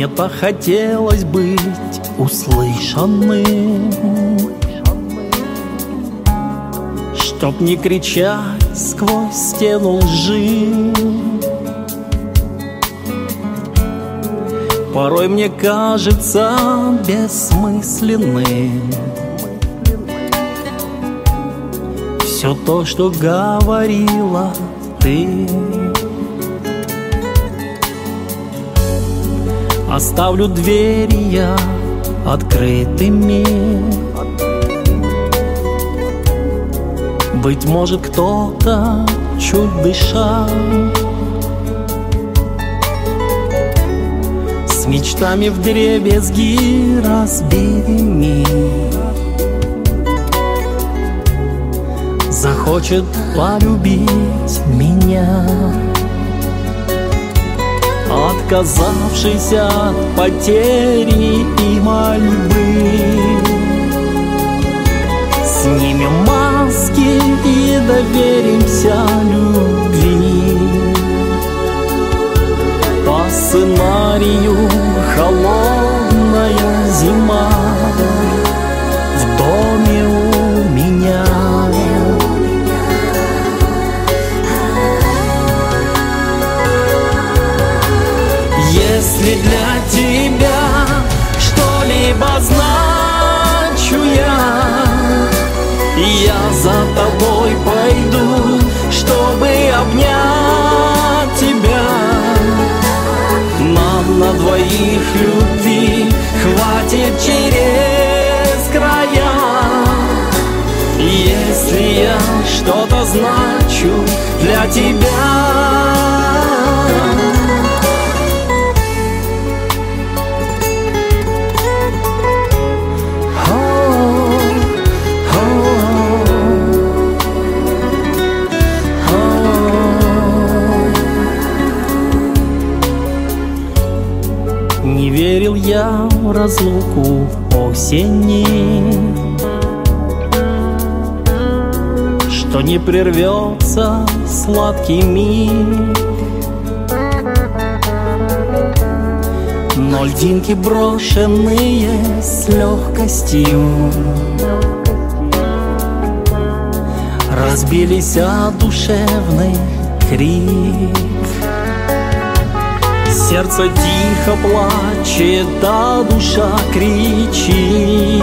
Мне так хотелось быть услышанным, чтоб не кричать сквозь стену лжи. Порой мне кажется бессмысленным все то, что говорила ты. Оставлю двери я открытыми. Быть может, кто-то чуть дышал, с мечтами вдребезги разбитыми, захочет полюбить меня, отказавшись от потери и мольбы. Снимем маски и доверимся любви. По сценарию холодная зима в доме у меня. Если для тебя что-либо значу я за тобой пойду, чтобы обнять тебя. Нам на двоих любви хватит через края. Если я что-то значу для тебя. Не верил я в разлуку осени, что не прервется сладкий миг. Но льдинки, брошенные с легкостью, разбились о душевный крик. Сердце тихо плачет, а душа кричит.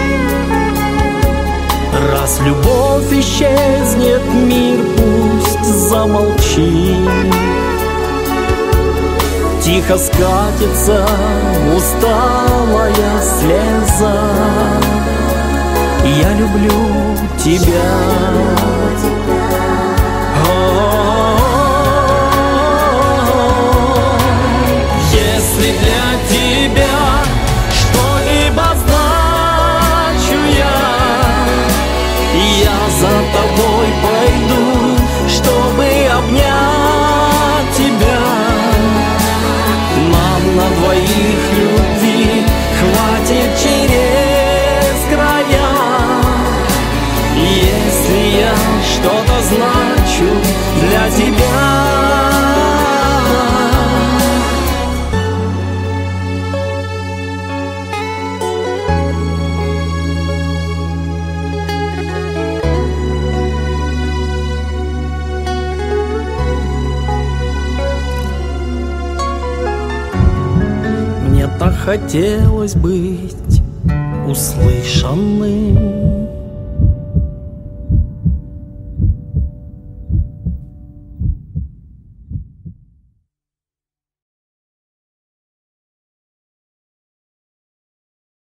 Раз любовь исчезнет, мир пусть замолчит. Тихо скатится усталая слеза. Я люблю тебя. Если для тебя что-либо значу я за тобой пойду, чтобы обнять тебя. Нам на двоих любви хватит через края. Если я что-то значу для тебя. Так хотелось быть услышанным,